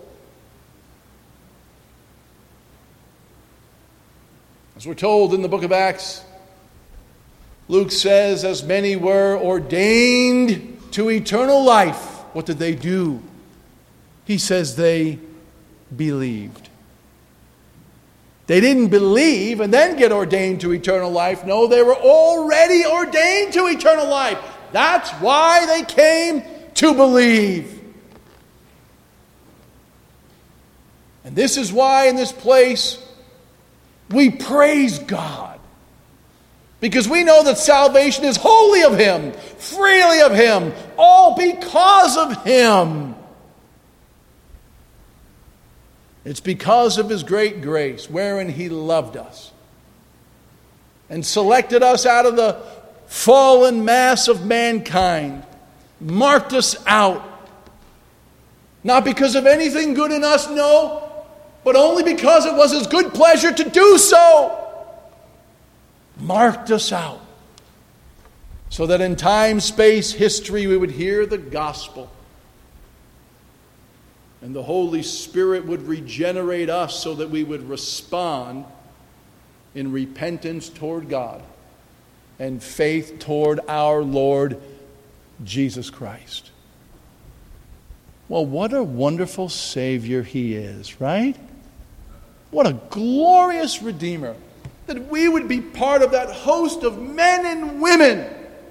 As we're told in the book of Acts, Luke says, as many were ordained to eternal life, what did they do? He says they believed. They didn't believe and then get ordained to eternal life. No, they were already ordained to eternal life. That's why they came to believe. And this is why in this place we praise God. Because we know that salvation is wholly of Him, freely of Him, all because of Him. It's because of His great grace, wherein He loved us and selected us out of the fallen mass of mankind, marked us out, not because of anything good in us, no, but only because it was His good pleasure to do so. Marked us out so that in time, space, history, we would hear the gospel. And the Holy Spirit would regenerate us so that we would respond in repentance toward God and faith toward our Lord Jesus Christ. Well, what a wonderful Savior He is, right? What a glorious Redeemer. That we would be part of that host of men and women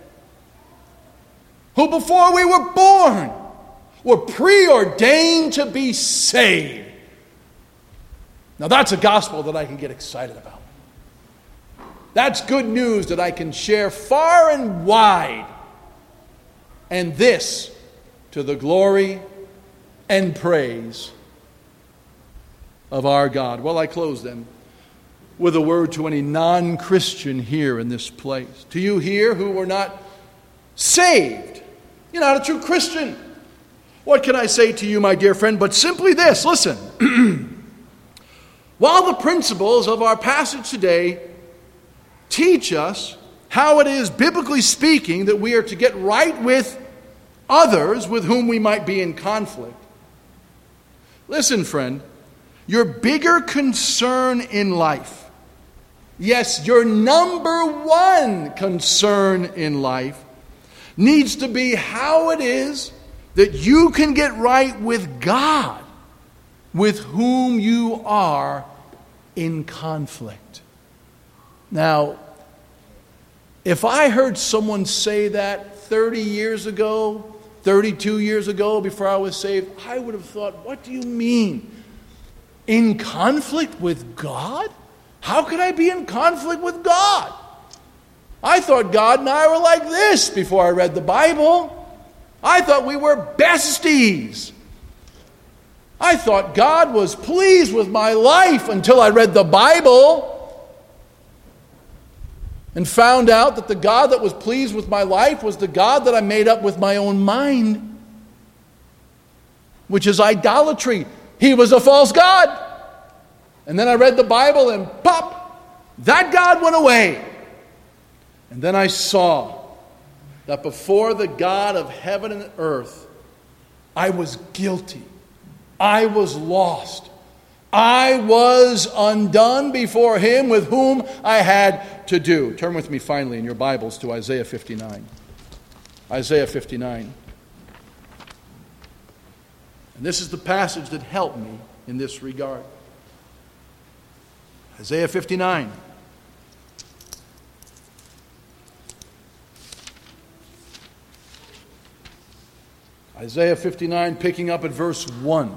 who before we were born were preordained to be saved. Now that's a gospel that I can get excited about. That's good news that I can share far and wide. And this to the glory and praise of our God. Well, I close then with a word to any non-Christian here in this place. To you here who were not saved. You're not a true Christian. What can I say to you, my dear friend, but simply this. Listen. While the principles of our passage today teach us how it is, biblically speaking, that we are to get right with others with whom we might be in conflict. Listen, friend, your bigger concern in life, yes, your number one concern in life, needs to be how it is that you can get right with God, with whom you are in conflict. Now, if I heard someone say that thirty years ago, thirty-two years ago, before I was saved, I would have thought, what do you mean? In conflict with God? How could I be in conflict with God? I thought God and I were like this before I read the Bible. I thought we were besties. I thought God was pleased with my life until I read the Bible and found out that the God that was pleased with my life was the God that I made up with my own mind, which is idolatry. He was a false god. And then I read the Bible and pop, that God went away. And then I saw that before the God of heaven and earth, I was guilty. I was lost. I was undone before Him with whom I had to do. Turn with me finally in your Bibles to Isaiah fifty-nine. Isaiah fifty-nine. And this is the passage that helped me in this regard. Isaiah fifty-nine. Isaiah fifty-nine, picking up at verse one.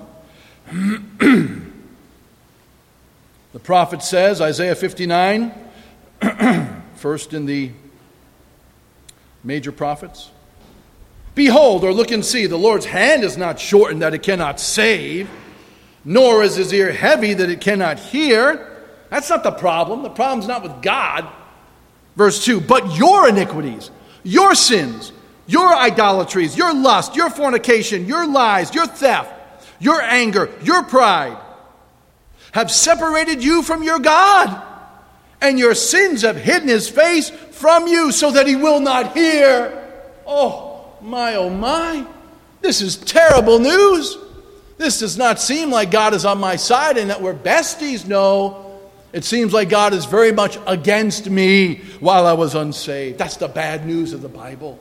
The prophet says, Isaiah fifty-nine, first in the major prophets. Behold, or look and see, the Lord's hand is not shortened that it cannot save, nor is His ear heavy that it cannot hear. That's not the problem. The problem's not with God. Verse two, but your iniquities, your sins, your idolatries, your lust, your fornication, your lies, your theft, your anger, your pride have separated you from your God, and your sins have hidden his face from you so that he will not hear. Oh, my, oh, my. This is terrible news. This does not seem like God is on my side and that we're besties. No, it seems like God is very much against me while I was unsaved. That's the bad news of the Bible.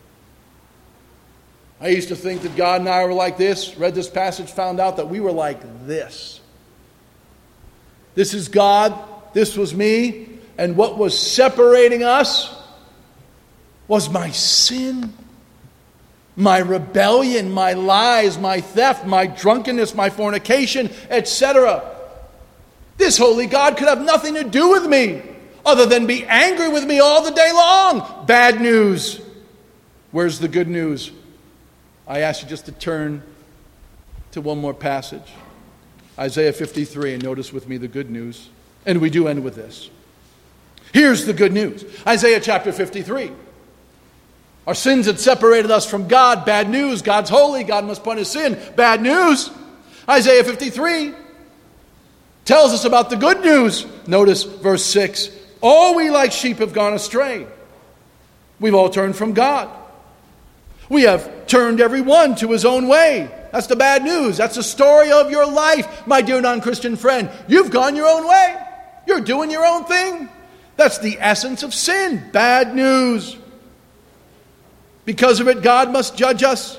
I used to think that God and I were like this, read this passage, found out that we were like this. This is God, this was me, and what was separating us was my sin, my rebellion, my lies, my theft, my drunkenness, my fornication, et cetera. This holy God could have nothing to do with me other than be angry with me all the day long. Bad news. Where's the good news? I ask you just to turn to one more passage. Isaiah fifty-three, and notice with me the good news. And we do end with this. Here's the good news. Isaiah chapter fifty-three. Our sins had separated us from God. Bad news. God's holy. God must punish sin. Bad news. Isaiah fifty-three tells us about the good news. Notice verse six. All we like sheep have gone astray. We've all turned from God. We have turned every one to his own way. That's the bad news. That's the story of your life, my dear non-Christian friend. You've gone your own way. You're doing your own thing. That's the essence of sin. Bad news. Because of it, God must judge us.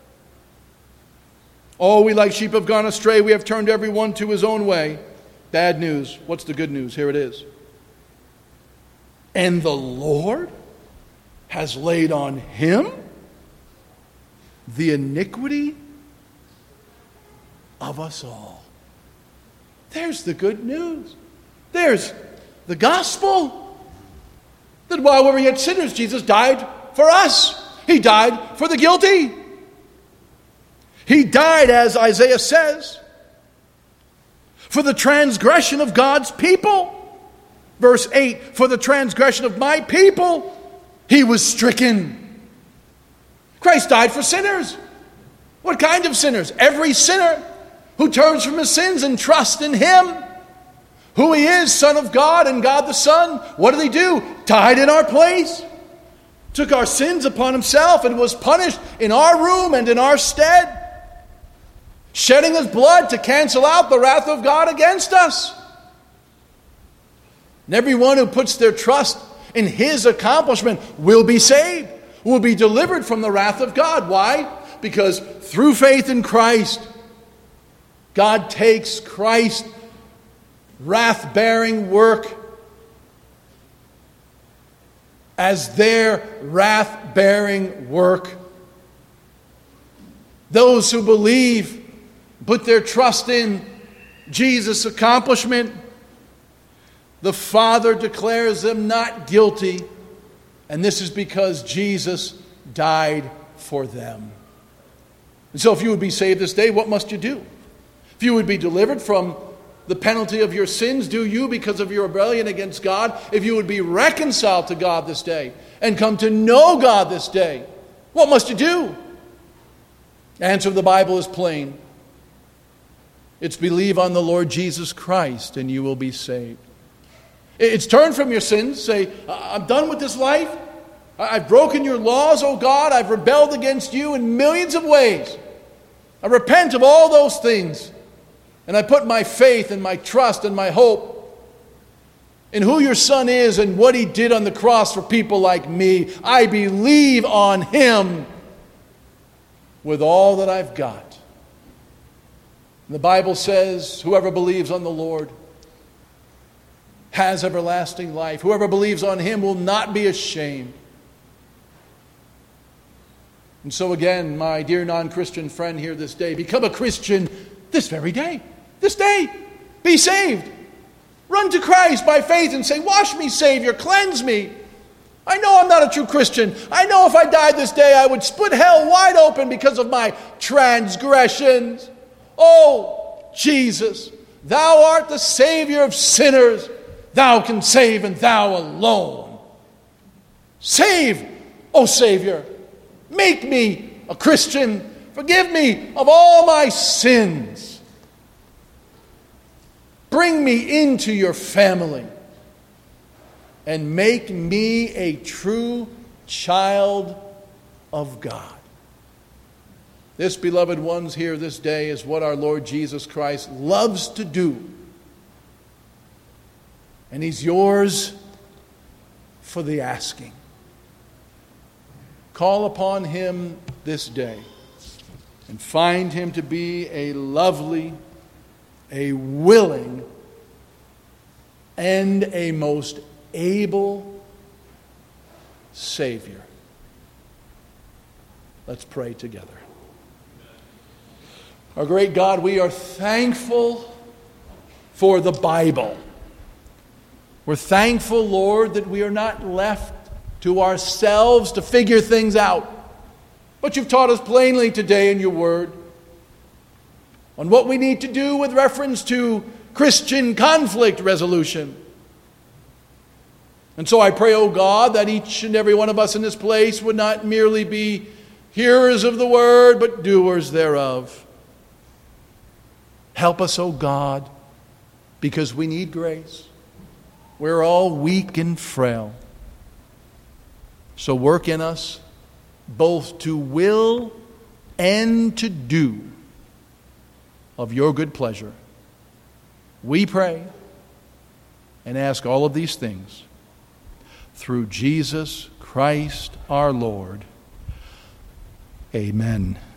All we like sheep have gone astray. We have turned every one to his own way. Bad news. What's the good news? Here it is. And the Lord has laid on him the iniquity of us all. There's the good news. There's the gospel. That while we were yet sinners, Jesus died for us. He died for the guilty. He died, as Isaiah says, for the transgression of God's people. Verse eight, for the transgression of my people, he was stricken. Christ died for sinners. What kind of sinners? Every sinner who turns from his sins and trusts in him. Who he is, Son of God and God the Son. What did he do? Died in our place. Took our sins upon himself and was punished in our room and in our stead. Shedding his blood to cancel out the wrath of God against us. And everyone who puts their trust in his accomplishment will be saved. Will be delivered from the wrath of God. Why? Because through faith in Christ, God takes Christ's wrath-bearing work as their wrath-bearing work. Those who believe, put their trust in Jesus' accomplishment, the Father declares them not guilty. And this is because Jesus died for them. And so if you would be saved this day, what must you do? If you would be delivered from the penalty of your sins, do you because of your rebellion against God? If you would be reconciled to God this day and come to know God this day, what must you do? The answer of the Bible is plain. It's believe on the Lord Jesus Christ and you will be saved. It's turn from your sins. Say, I'm done with this life. I've broken your laws, oh God. I've rebelled against you in millions of ways. I repent of all those things. And I put my faith and my trust and my hope in who your Son is and what he did on the cross for people like me. I believe on him with all that I've got. And the Bible says, whoever believes on the Lord has everlasting life. Whoever believes on him will not be ashamed. And so again, my dear non-Christian friend here this day, become a Christian this very day. This day. Be saved. Run to Christ by faith and say, wash me, Savior, cleanse me. I know I'm not a true Christian. I know if I died this day, I would split hell wide open because of my transgressions. Oh, Jesus, thou art the Savior of sinners. Thou can save and thou alone. Save, O Savior. Make me a Christian. Forgive me of all my sins. Bring me into your family and make me a true child of God. This, beloved ones, here this day is what our Lord Jesus Christ loves to do. And He's yours for the asking. Call upon Him this day and find Him to be a lovely, a willing, and a most able Savior. Let's pray together. Our great God, we are thankful for the Bible. We're thankful, Lord, that we are not left to ourselves to figure things out. But you've taught us plainly today in your word on what we need to do with reference to Christian conflict resolution. And so I pray, O God, that each and every one of us in this place would not merely be hearers of the word, but doers thereof. Help us, O God, because we need grace. We're all weak and frail. So work in us both to will and to do of your good pleasure. We pray and ask all of these things through Jesus Christ our Lord. Amen.